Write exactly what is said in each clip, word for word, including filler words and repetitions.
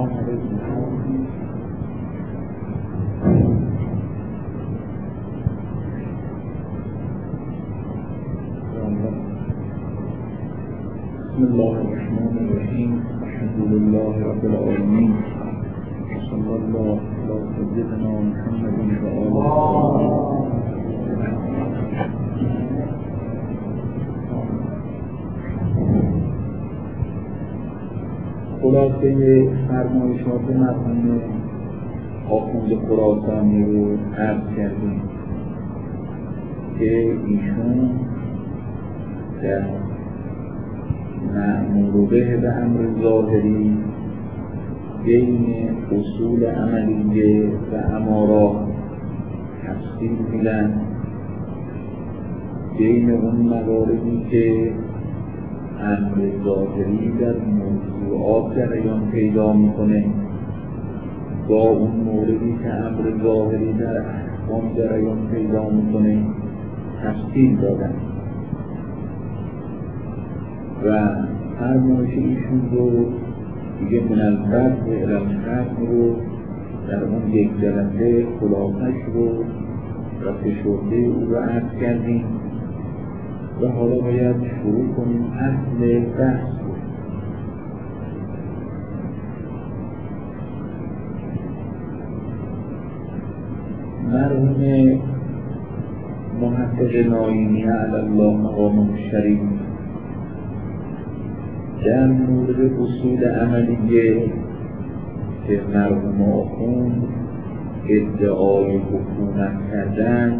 سلام علیکم. بسم الله الرحمن الرحیم. الحمد لله رب العالمین. صلی الله علی سیدنا محمد و آله. خلاصه فرمایشات مرحوم آخوند خراسانی رو عرض کردیم که ایشون در مأمور به به امر ظاهری بین اصول عملیه و امارات تفصیل میدن، بین اون مواردی که امر ظاهری در موضوعات جریان پیدا میکنه با اون موردی که امر ظاهری در احکام جریان پیدا میکنه تفصیل دادن و فرمایش ایشون رو دیگه منظر و علمشتر رو در اون یک جلسه خلاصش رو و فشرده او رو عرض کردیم و حالا باید شروع کنیم اصل بحث رو. مرحوم محقق ناینی علی الله مقامه الشریف در مورد اصول عملیه که مرحوم آخوند ادعای حکومت کردن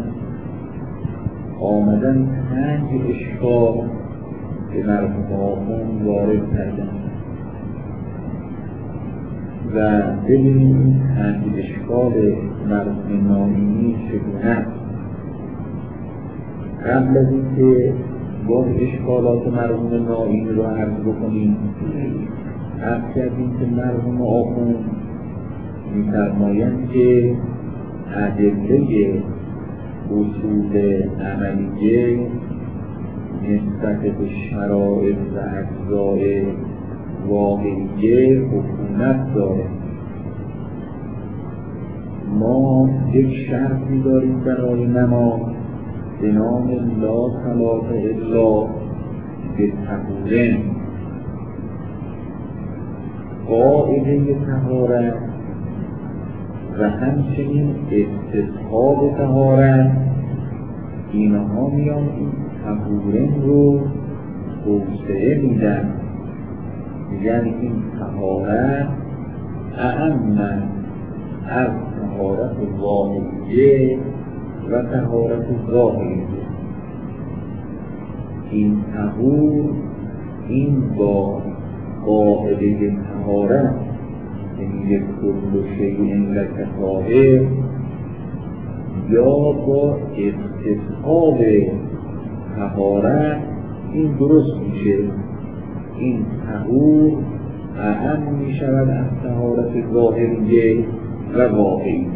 آمدن پنج اشکال به مرحوم آخوند وارد کردن و ببینیم این پنج اشکال مرحوم ناینی چگونه است. قبل از اینکه باز اشکالات مرحوم ناینی رو عرض بکنیم، عرض کردیم که مرحوم آخوند می‌فرمایند که ادله اصول عملیه نسبت به شرایط و اجزای واقعیه حکومت داره. ما یک شرطی داریم برای نماز به نام لا صلاة الا بالطهور. قاعده طهارت و همچنین استصحاب طهارت اینها میان این طهورین رو توسعه میدن، یعنی این طهارت اهم از طهارت واقعیه و طهارت ظاهریه. این طهور این با قاعده طهارت یعنی کل شیء لک طاهر یا با استصحاب طهارت این درست میشه. این طهور اهم میشود از طهارت ظاهریه و واقعیه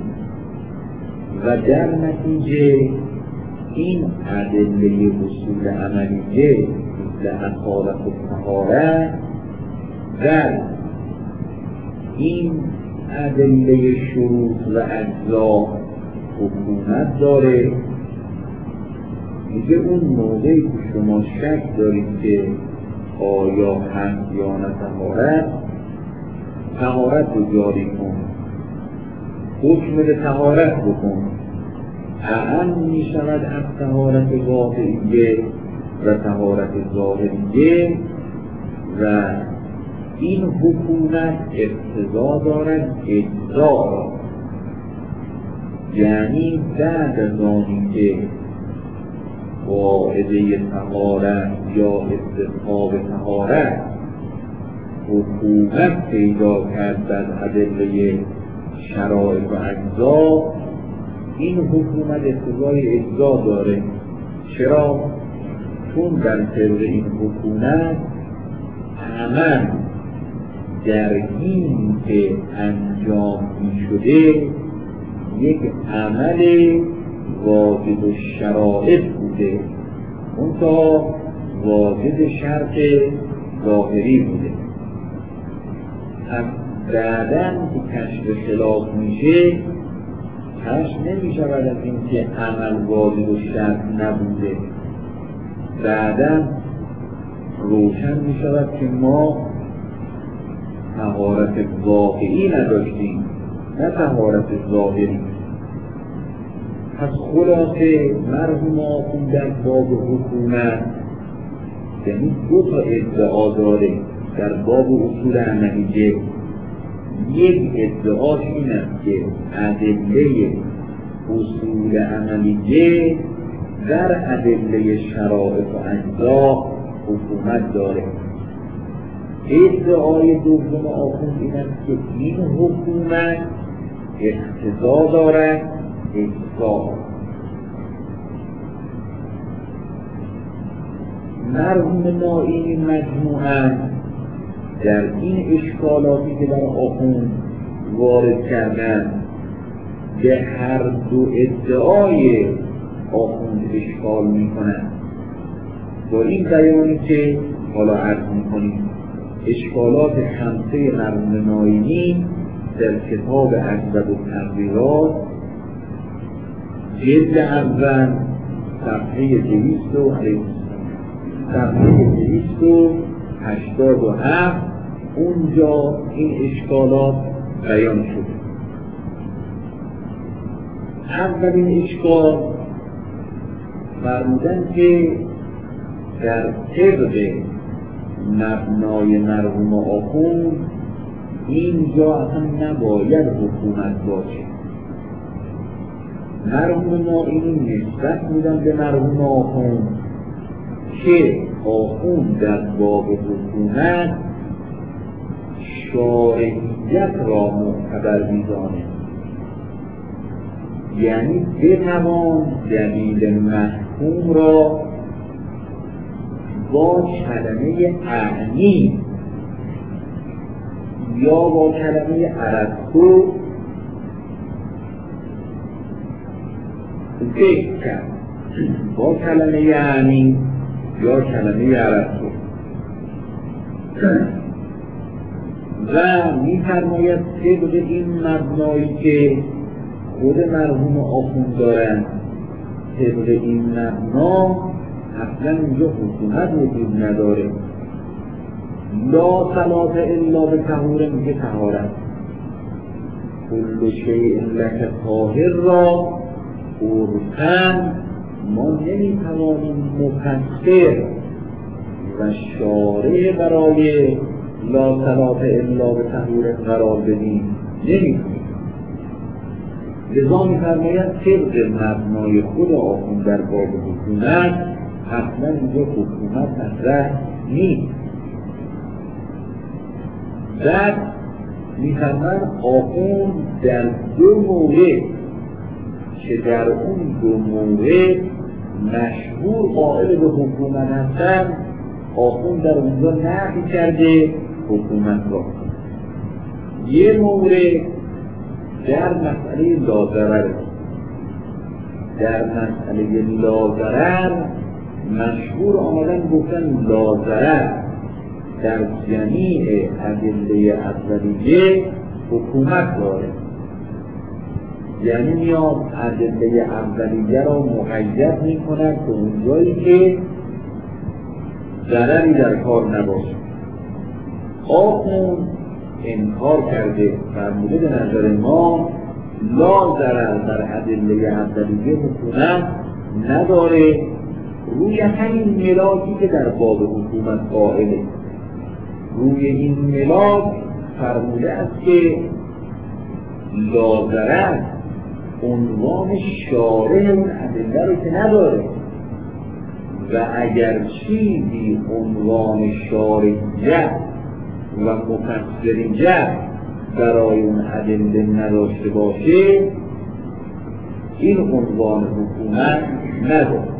و در نتیجه این ادله اصول عملیه مثل اصالت و طهارت در این ادله شروط و اجزا حکومت داره. میگه اون موقعی که شما شک دارید که آیا هست یا نه طهارت، طهارت رو جاری کن، حکم به طهارت بکن، اهم می شود از طهارت واقعیه و طهارت ظاهریه و این حکومت اقتضا دارد اجزا را، یعنی بعد از آنی که قاعده طهارت یا استصحاب طهارت حکومت پیدا کرد از ادله شرایط و اجزا، این حکومت اقتضای اجزا داره. چرا؟ چون در طبق این حکومت عمل در این که انجام می شده یک عمل واجد الشرائط بوده، منتها واجد شرط ظاهری بوده. بعداً که کشف خلاف میشه کشف نمی شود از این که عمل واجب و شرط نبوده، بعداً روشن می شود که ما طهارت واقعی نداشتیم نه طهارت ظاهری. پس خلاصه مرحوم آخوند در باب حکومت یعنی دو تا ادعا داره در باب اصول عملیه. یک ادعاش این است که ادله اصول عملیه در ادله شرائط و اجزا حکومت داره. ادعای دوم آخوند این است که این حکومت اقتضا دارد اجزا. مرحوم نائینی مجموعاً در این اشکالاتی که در آخوند وارد کردن به هر دو ادعای آخوند اشکال میکنند. با این بیانی که حالا عرض میکنیم اشکالات خمسه مرحوم نائینی در کتاب اجزب التقریرات جلد اول صفحه دویست و صفحه دویست و هشتاد و هفت اونجا این اشکالات بیان شده. اولین اشکال فرمودن که در طبق مبنای مرحوم آخوند اینجا اصلا نباید حکومت باشه. مرحوم نائینی نسبت میدن به مرحوم آخوند که آخوند در باب حکومت شارعیت را معتبر می‌داند، یعنی بتوان دلیل محکوم را با کلمه اعنی یا با کلمه ارسطو ذکر کرد، با کلمه اعنی یا کلمه ارسطو. و می‌فرماید طبق این مبنایی که خود مرحوم آخوند دارند، طبق این مبنا اصلا اینجا حکومت وجود نداره. لا صلاة الا به طهور میگه طهارت، کل شیء لک طاهر را عرفاً ما نمیتوانیم مفسر و شارع برای لا صلاة الا به طهور قرار بدیم، نمیتونیم. لذا می‌فرماید طبق مبنای خود آخوند در باب حکومت اصلا اینجا حکومت مطرح نیست. بعد می‌فرماید آخوند در دو مورد که در اون دو مورد مشهور قائل به حکومت هستند آخوند در اونجا نفی کرده حکومت را. یه مورد در مسئله لاضرر، در مسئله لاضرر مشهور آمدن گفتن لاضرر در جمیع ادله اولیه حکومت داره، یعنی میاد ادله اولیه را مقید می کند به اون جایی که ضرری در کار نباشه. آخوند انکار کرده، فرموده به نظر ما لا ضرر در ادله اولیه حکومت نداره، روی همین ملاکی که در باب حکومت قائله. روی این ملاک فرموده است که لا ضرر عنوان شارع اون ادله رو که نداره و اگر چیزی عنوان شارعیت و مفسریت برای اون ادله نداشته باشه این عنوان حکومت نداره.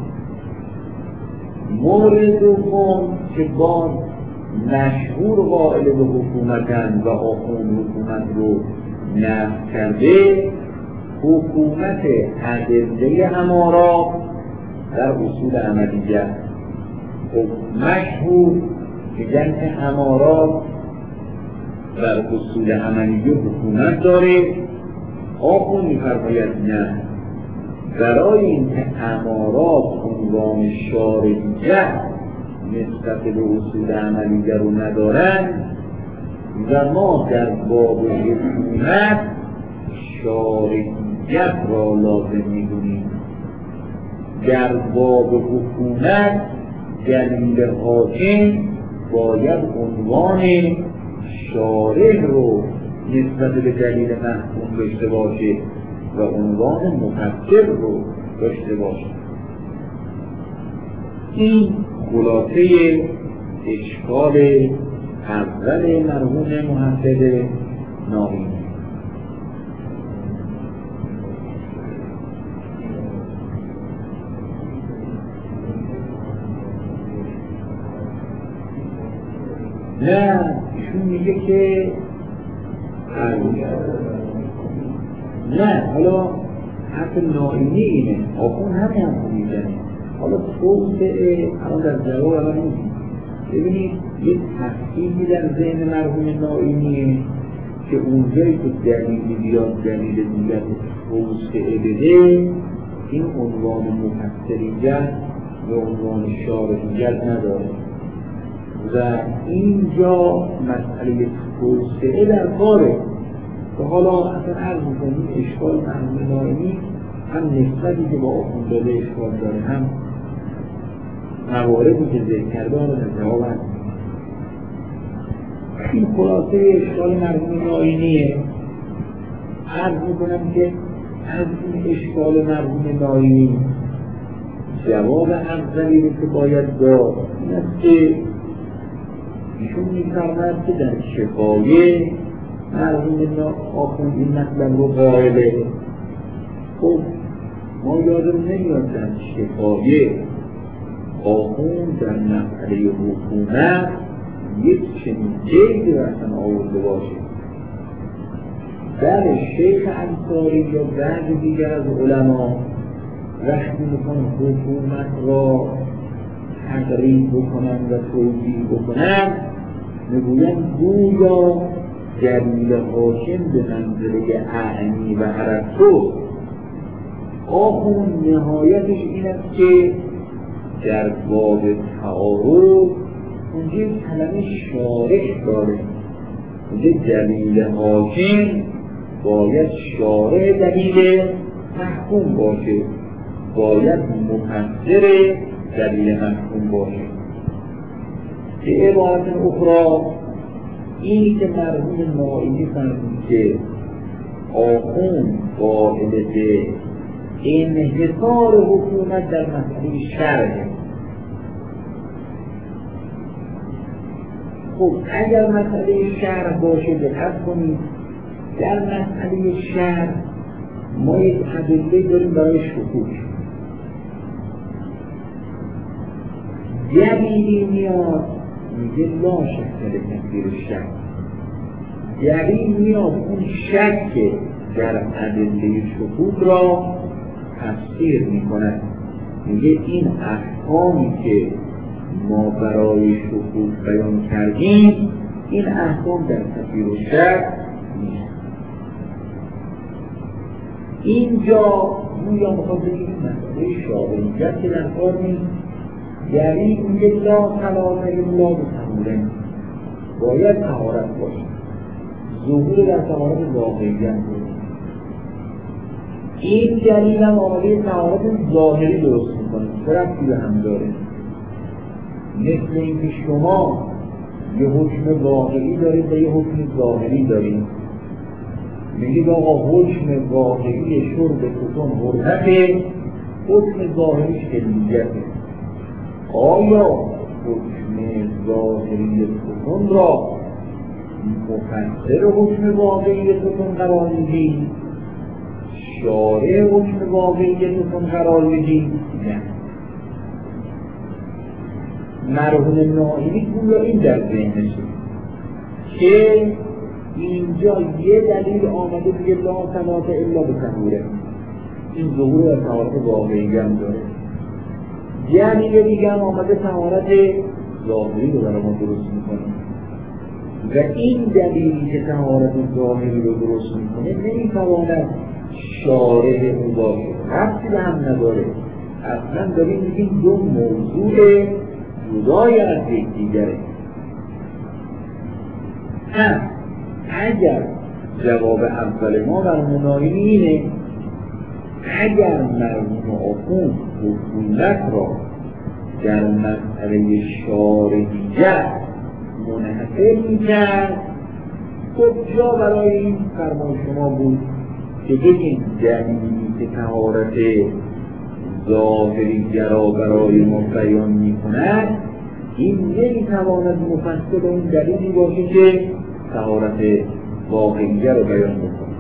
مورد دوم که باز مشهور قائل به حکومتن و آخوند حکومت رو نفی کرده، حکومت ادله امارات در اصول عملیه. خب مشهور میگن که امارات بر اصول عملی حکومت داره. آخون می‌فرماید نه، برای این که امارات عنوان شارعیت نسبت به اصول عملیه رو ندارن و ما در باب حکومت شارعیت را لازم می‌دونیم. در باب حکومت دلیل حاکم باید عنوان شارع رو نسبت به دلیل محکوم داشته باشه و عنوان مفسر رو داشته باشه. این خلاصه اشکال اول مرحوم محفظ نامی. نه ایشون میگه که نه، حالا حرف نائینی اینه، آخون همه هم خون میزنه. حالا توسعه الان در جواب الان نیست. ببینید یک تحقیقی در ذهن مرحوم نائینیه که اونجایی که دلیلی بیاد دلیل دیگر توسعه بده، این عنوان مفسریت و عنوان شارعیت نداره و اینجا مسئله توسعه در کاره. و حالا اصلا عرض می‌کنیم اشکال مرحوم نائینی هم نسبتی که با آخوند داده اشکال داره، هم مواردی که ذکر کرده آن در جواب هست. این خلاصه اشکال مرحوم نائینیه. عرض می‌کنم که از این اشکال مرحوم نائینی جواب افضلی رو که باید داد این است که ایشون می‌فرماید که در شفایه مرحوم آخوند این مطلب رو قائله. خب ما یادم نمیاد در شفایه آخوند در مسئله حکومت یک چنین جیدی رو اصلا آورده باشه. در شیخ انصاری یا بعضی دیگر از علما وقتی میخوان حکومت را تقریب بکنن و توجیه بکنن میگوین گویا دلیل حاکم به منزله اعنی و عرفتو. آخوند نهایتش این است که در باب تعارض اونجا کلمه شارع داره. اونجا دلیل حاکم باید شارع دلیل محکوم باشه، باید مفسر دلیل محکوم باشه. به عبارت اخرى اینی که مرحوم نائینی فرمود که آخوند قائل به انحصار حکومت در مسئله شرع. خب اگر مسئله شرع باشه دقت کنید، در مسئله شرع ما یک ادله داریم برای شکوک. دلیلی میاد میگه لا شک به تکفیر شک، دلیل میاد اون شک در ادله شکوک را تفسیر میکنه، میگه این احکامی که ما برای شکوک بیان کردیم این احکام در تکفیر شک نیست. اینجا گویا میخواد بگیم مسئله شارعیت که در کار نیست. یعنی میگه لا صلاة الا بطهور، باید طهارت باشه، ظهور در طهارت ظاهریت باشه. این دلیل هم آمده طهارت ظاهری درست میکنه، چه ربطی به هم داره؟ مثل اینکه شما یه حکم واقعی دارید و یه حکم ظاهری دارید. میگید آقا حکم واقعی شرب ستون حرمته، حکم ظاهریش حلیته. آیا حکم ظاهری ستون را مفسر حکم واقعی ستون قرار میدی؟ شارع حکم واقعی ستون قرار میدی؟ نه. مرحوم نائینی گویا این در ذهنشه که اینجا یه دلیل آمده دیگه لا صلاة الا بطهور، این ظهور و طهارت واقعی هم داره. یعنی یه دیگه هم آمده طهارت ظاهری رو برای ما درست میکنه. و این دلیلی که طهارت ظاهری رو درست میکنه نمیتواند شارع او باشه، ربطی به هم نداره. اصلا داریم میگیم دو موضوع جدای از یکدیگره. پس اگر جواب اول ما بر مناینی اینه، اگر مرحوم آخوند حکومت را در مسئله شارعیت منحصر می‌کرد، خب جا برای این فرمان شما بود که بگیم دلیلی که طهارت ظاهری را برای ما بیان می‌کند این نمی‌تواند مفصل اون دلیلی باشه که طهارت واقعی را بیان بکنه.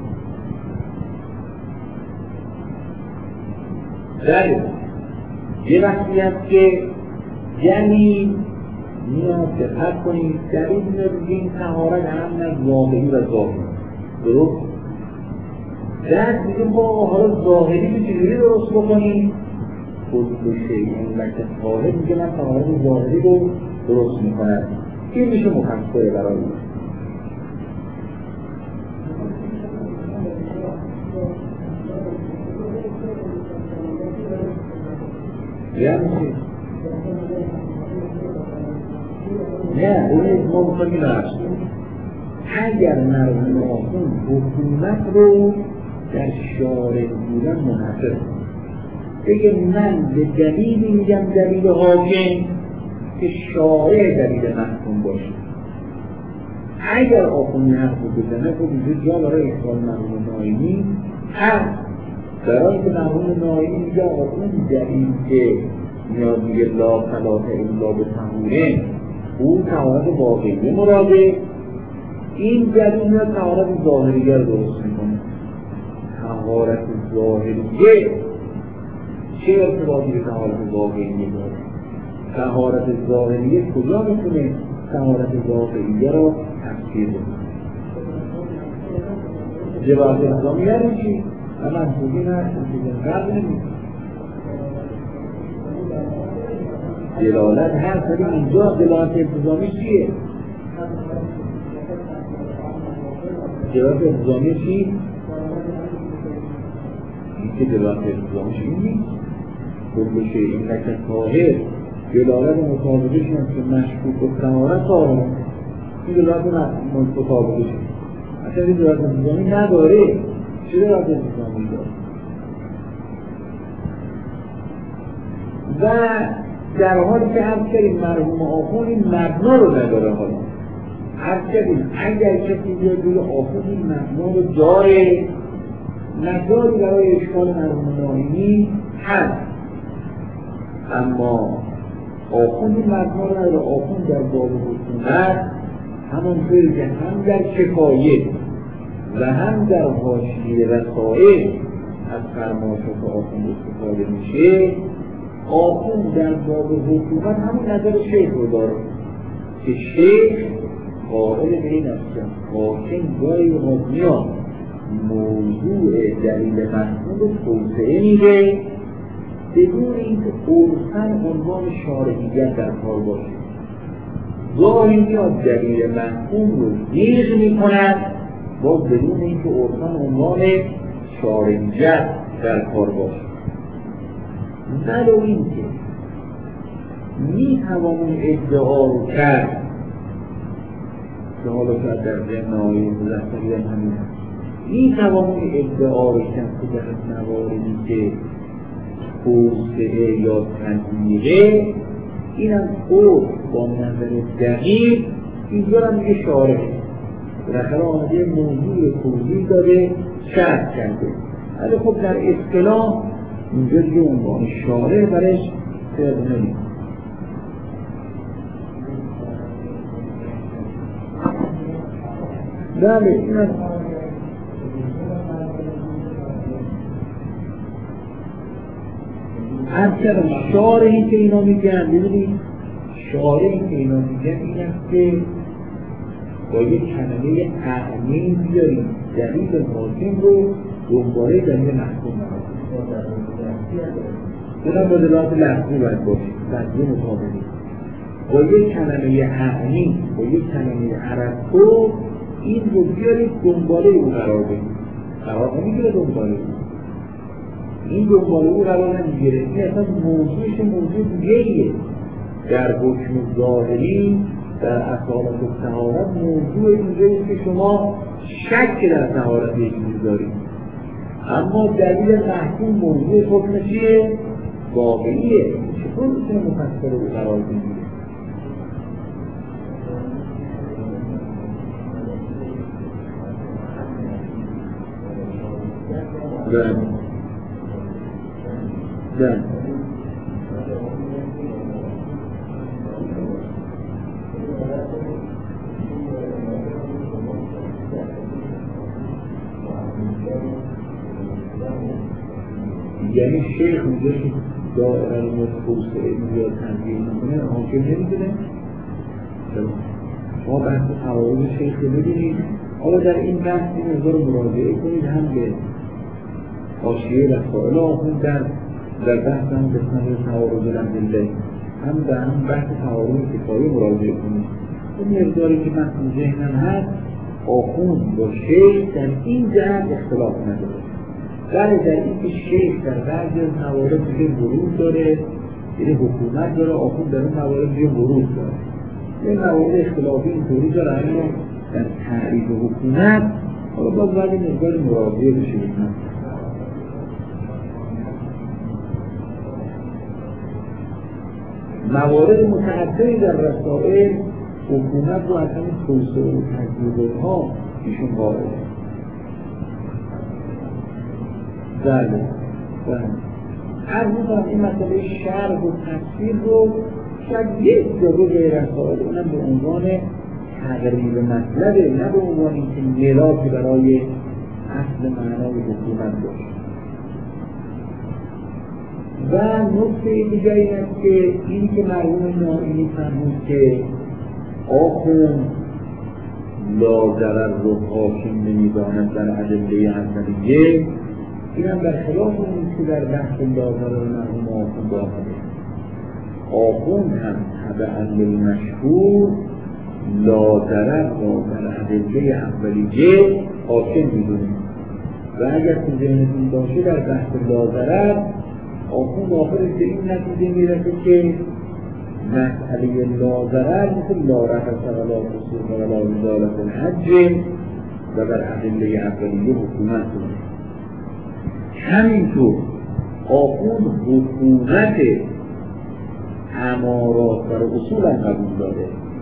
بله یه وقتی هست که یعنی میاد دقت کنید دلیل میگیم طهارت هم از واقعی و ظاهری، درست؟ درست میگیم با حالا ظاهری به چجوری درست بکنیم؟ خود بشه این وقت طاهر میگه من طهارت ظاهری رو درست میکنم، این میشه مفصله برای این. یعنی چی؟ نه اون ما میخوایی نرسیم اگر مرحوم آخوند حکومت رو در شارع بودن منحصر بگه من به دلیلی میگم دلیل حاکم که شارع دلیل محکوم باشه. اگر آخوند حرف رو بزنه خب اینجا جا برای اشکال مرحوم ناینی هست، برای که مرحوم ناینی میگه آخوند دلیل که میاد میگه لا صلاة الا بطهور او طهارت واقعی مراده، این دلیل میاد طهارت ظاهریه رو درست میکنه. طهارت ظاهریه چه ارتباطی به طهارت واقعی داره؟ طهارت ظاهریه کجا میتونه طهارت واقعیه رو تفسیر بکنه؟ جواب الزامی یعنی چی؟ اما منطوقی نه چیزی قبل نمیده دلالت هست، ولی اینجا دلالت التزامی چیه؟ دلالت التزامی چی؟ این که دلالت التزامی چی نیست؟ خود بشه این لکت طاهر دلالت مطابقش که مشکوک و طهارت طاهر، این دلالت مطابقش اصلا این دلالت التزامی نداره. چه دلالت التزامی داره؟ و در حالی که هر کردیم مرحوم آخوند این مبنا رو نداره. حالا هر کردیم اگر کسی بیاد روی آخوند این مبنا رو داره، مجالی برای اشکال مرحوم ناینی هست، اما آخوند این مبنا رو نداره. آخوند در باب حکومت همانطوری که هم در کفایه و هم در حاشیه رسائل از فرمایشات آخوند استفاده میشه. آخوند در باب حکومت همون نظر شیخ رو داره که شیخ قائل به این است که حاکم گاهی اوقات میاد موضوع دلیل محکوم رو توسعه میده بدون اینکه عرفاً عنوان شارعیت در کار باشه. گاهی میاد دلیل محکوم رو نیغ میکند باز بدون اینکه عرفاً عنوان شارعیت در کار باشه. ولو این که می توانون ادعا رو کرد که حالا شاید در ذهن آیه مزخرفی هم همین می توانون ادعا رو کرد که در مواردی که توسعه یا تنظیره اینم خود با نظر دقیق اینجا هم میگه شارع بالاخره آمده موضوع توضیح داده شرط کرده، ولی خب در اصطلاح اینجا دیگه عنوان شارع برش صدق نمید. بله این از هر کردم شارعی که اینا میگن ببینید شارعی که اینا میگن این است که با یک کلمه اعمین بیاریم دلیل حاکم رو دنباره دلیل محکوم نمازیم. اونم با دلالت لفظی باید باشید، لفظی مطابقی با یک کلمه اعنی، با یک کلمه عرفو این رو بیارید دنباله او قرار بدید. قرار نمیگیره دنباله او، این دنباله او قرار نمیگیره. این اصلا موضوعش موضوع دیگه‌ایه. در حکم ظاهری در اصالت طهارت موضوع اینجاییه که شما شک در طهارت یک چیز دارید، اما دلیل محکوم موضوع حکم چیه؟ واقعیه. چطور میتونه مفسر او قرار بگیره؟ بله بله یعنی شیخ اونجا که دائره متفوسه یا تنظیم میکنه حاکم نمیدونه. شما بحث تعارض شیخ رو ببینید. حالا در این بحث این مقدار مراجعه کنید هم به حاشیه رسائل آخوند در در بحث هم قسمت تعارض الادله، هم در هم بحث تعارض کفایه مراجعه کنید. اون مقداری که من تو ذهنم هست آخوند با شیخ در این جهت اختلاف نداره. بله در این که شیخ در بعضی از موارد دیگه ورود داره، یعنی حکومت داره، آخوند در اون موارد دیگه ورود داره. این موارد اختلافی اینطوری داره، اما در تعریف حکومت حالا باز باید این مقدار مراجعه بشه. موارد متعددی در رسائل حکومت رو از همین توسعه و تجربه ها ایشون قائله. بله بله عرض می‌کنم این مسئله شرح و تفسیر رو شاید یک جلو غیر رسائل، اونم به عنوان تقریب مطلبه، نه به عنوان اینکه ملاکی برای اصل معنای حکومت باشه. و نکته دیگه این است که این که مرحوم نائینی فرمود که آخوند لا ضرر رو حاکم نمی‌داند در ادله اولیه، این هم در خلاف اون که در بحث لا ضرر مرحوم آخوند آمده. آخوند هم تبعاً للمشهور لا ضرر را در ادله اولیه حاکم می‌دونه. و اگر تو ذهنتون باشه در بحث لا ضرر آخوند آخرش به این نتیجه میرسه که مسئله لا ضرر مثل لا رفث و لا فسوق و لا جدال فی الحج و در ادله اولیه حکومت کنه. همینطور آخوند حکومت امارات و اصول هم قبول داره.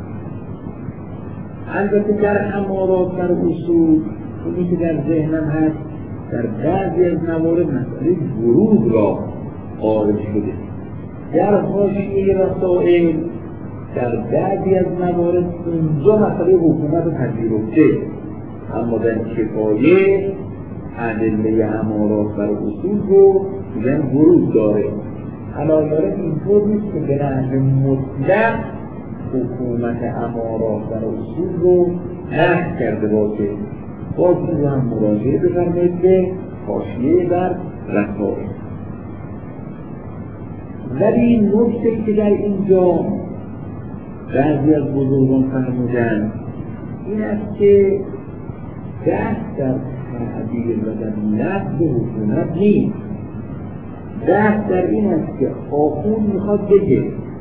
البته در امارات و اصول اونی که در ذهنم هست در بعضی از موارد مسئله ورود را قائل شده. در حاشیه رسائل در بعضی از موارد اینجا مسئله حکومت رو پذیرفته، اما در کفایه ادله امارات و اصول رو میگن ورود داره. علایاره اینطور نیست که به نحو مطلق حکومت امارات و اصول رو نقض کرده باشه. باز این رو هم مراجعه بفرمایید به حاشیه در رسائل. ولی این نکته‌ای که در اینجا بعضی از بزرگان فرمودند این است که دست در تعبیر و در لفظ حکومت نیست. دست در این است که آخوند میخواد بگه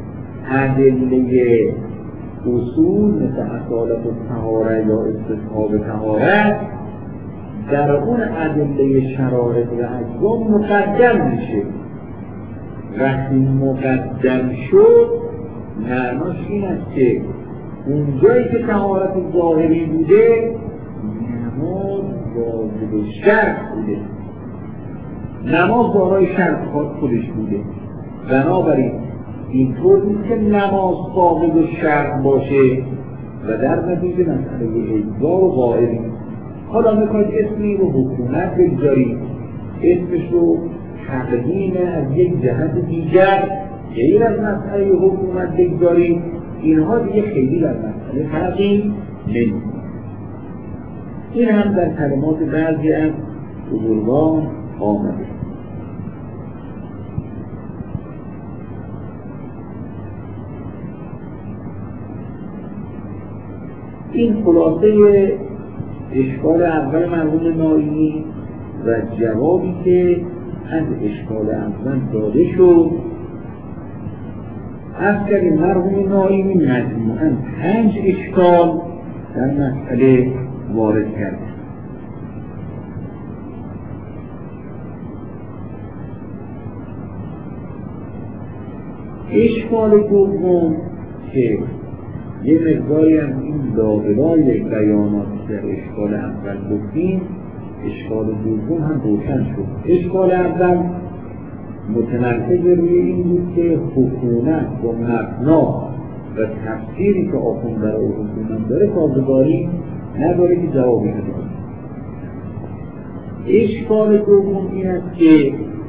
ادله اصول مثل اصالت الطهارة یا استصحاب طهارت در اون ادله شرایط و احکام مقدم میشه. وقتی مقدم شد معناش این است که اونجایی که طهارت ظاهری بوده نماز واجب شرط بوده، نماز دارای شرط خودش بوده. بنابراین اینطور نیست که نماز فاقد شرط باشه و در نتیجه مسئله اجزا و غائبی. حالا میخواید اسمی رو حکومت بگذارید، اسمش رو تقدیم از یک جهت دیگر غیر از مسئله حکومت بگذارید، اینها دیگه خیلی در مسئله فرقی نمی‌کنه. این هم در کلمات بعضی از بزرگان آمده. این خلاصه اشکال اول مرحوم ناینی و جوابی که از اشکال اول داده شد. از کردیم مرحوم ناینی مجموعاً پنج اشکال در مسئله وارد کرده. اشکال دوم که یه مقداری از این لابلای بیانات در اشکال اول گفتیم، اشکال دوم هم روشن شد. اشکال اول متمرکز روی این بود که حکومت و مبنا و تفسیری که آخوند برای حکومت داره سازگاری نداره که جوابی نداره. اشکال دوم این است که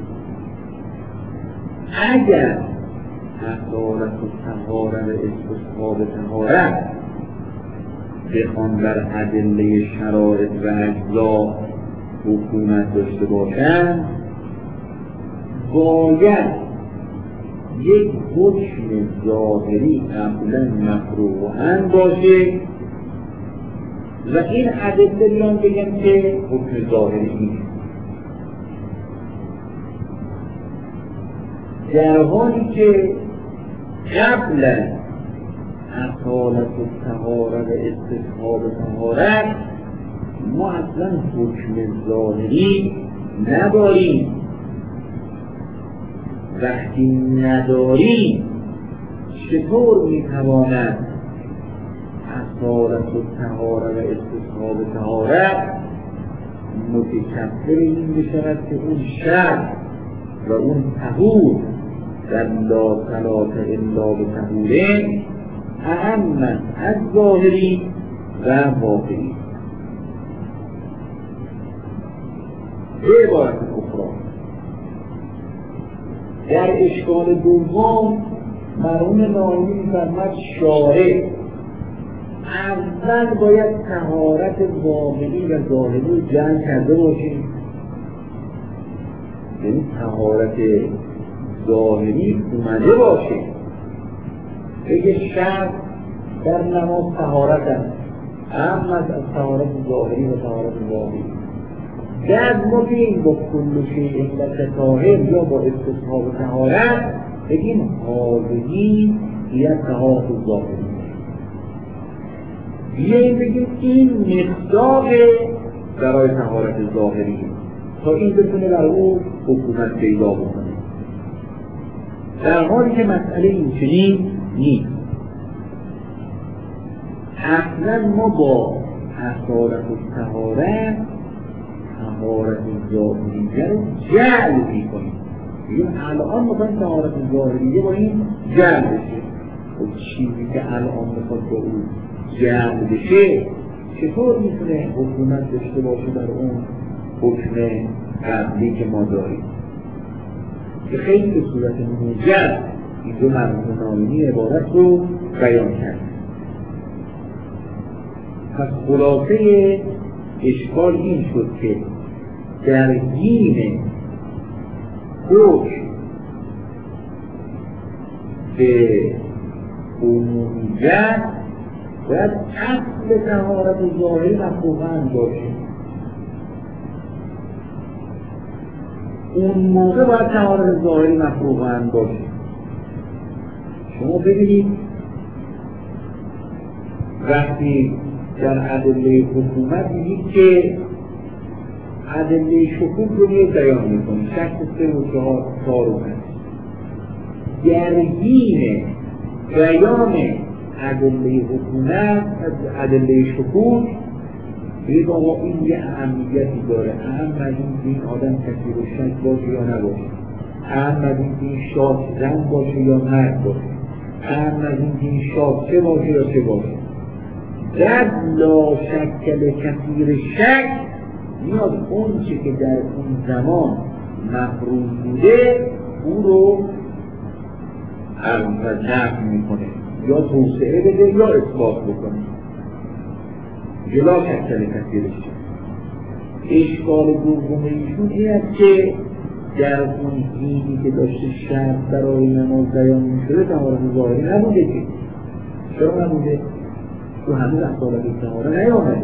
اگر اصالت و طهاره و استصحاب طهارت بخوان بر ادله شرایط و اجزا حکومت داشته باشند، باید یک حکم ظاهری قبلا مفروعاً باشه و این ادله بیان بگن که حکم ظاهری نیست، در حالی که قبل اصالت و طهاره و استصحاب طهارت ما اصلا حکم ظاهری نداریم. وقتی نداریم چطور میتواند اصالت و طهاره و استصحاب طهارت متکفل این بشود که اون شرط و اون طهور در لا صلاة الا بطهورین اهم از ظاهری و باطنی. به عبارت اخرى در اشکال دوم مرحوم ناینی می‌فرماید شارع اول باید طهارت واقعی و ظاهری رو جمع کرده باشیم، یعنی طهارت ظاهری اومده باشه. بگه شرط در نماز طهارت هست، اهم از طهارت ظاهری و طهارت واقعی. در ما بگیم با کل شیء علت طاهر یا با استصحاب طهارت بگیم حاضری یا طهارت ظاهری. بیاییم بگیم این مقدار برای طهارت ظاهری تا این بتونه برای او حکومت پیدا بکنه، در حالی که مسئله این چنین نیست. اصلا ما با اصالت و طهارت طهارت ظاهریه رو جعل میکنیم. بگیم الان میخوایم طهارت ظاهریه با این جعل بشه. و چیزی که الان میخواد با اون جعل بشه چطور میتونه حکومت داشته باشه در اون حکم قبلی که ما داریم؟ که خیلی به صورت موجز این دو مرحوم ناینی عبارت رو بیان کرد. پس خلاصه اشکال این شد که در حین حکم به عمومیت باید اصل طهارت ظاهری مفروغاً باشه. اون موقع باید طهارت ظاهری مفروغاً باشه. شما ببینید وقتی در ادله حکومت میگید که ادله شکوک رو میاد بیان میکنید، شخص سه و چهار چهار و پنج. در حین بیان ادله حکومت از ادله شکوک بگید آقا این یه اهمیتی داره، اهم از این که این آدم کسی رو شک باشه یا نباشه، اهم از این که این شاد زن باشه یا مرد باشه، اهم از این که این شاد چه باشه یا چه باشه. در لا شکل کثیر شک میاد اون چه که در اون زمان مفروض بوده او رو نفی میکنه یا توسعه بده یا اثبات بکنه. لا شکل کثیر شک. اشکال دوم ایشون این است که در اون حینی که داشته شرط برای نماز بیان میشده طهارت ظاهری نبوده. که چرا نبوده؟ تو همه اصالت طهاره نیامده.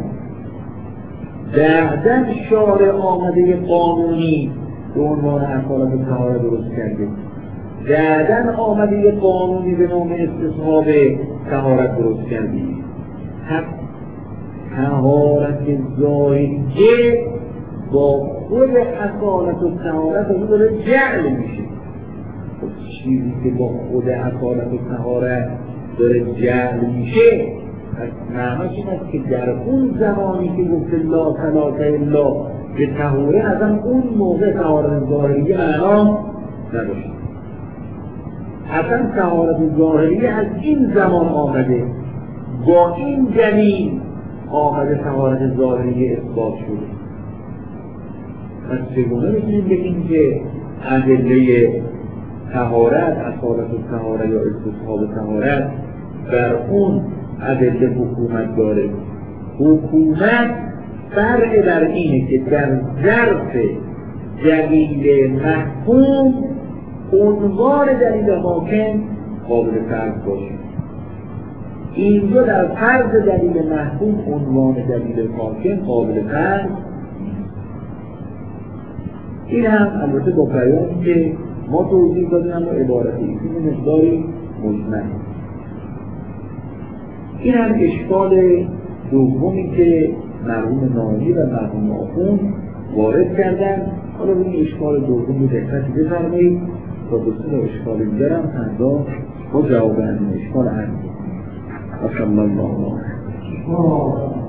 بعدن شارع آمده قانونی به عنوان اصالت طهاره درست کرده، بعدن آمده قانونی به نام استصحاب طهارت درست کرده. طهارت ظاهریه با خود اصالت و طهارت رو داره جعل میشه. چیزی که با خود اصالت و طهارت داره جعل میشه، پس معناش این است که در اون زمانی که گفته لا صلاة الا به طهوره، ازم اون موقع طهارت ظاهریه معنا نداشت. اصلا طهارت ظاهریه از این زمان آمده، با این دلیل آمده طهارت ظاهریه اثبات شده. پس چگونه میتونیم بگیم که ادله طهارت، اصالت طهارت یا استصحاب طهارت بر اون ادله حکومت داره؟ حکومت فرع بر اینه که در ظرف دلیل محکوم عنوان دلیل حاکم قابل فرض باشه. اینجا در فرض دلیل محکوم عنوان دلیل حاکم قابل فرض. این هم البته با بیانی که ما توضیح دادیم اما عبارتی این مقداری مجمل. این هم اشکال دومی که مرحوم نامی و مرحوم آخوند وارد کردن. حالا این اشکال دومی دقتی بفرمایید تا دوستان اشکال دیگر هم پرداخت با جواب این اشکال هست. و صلی الله علیه و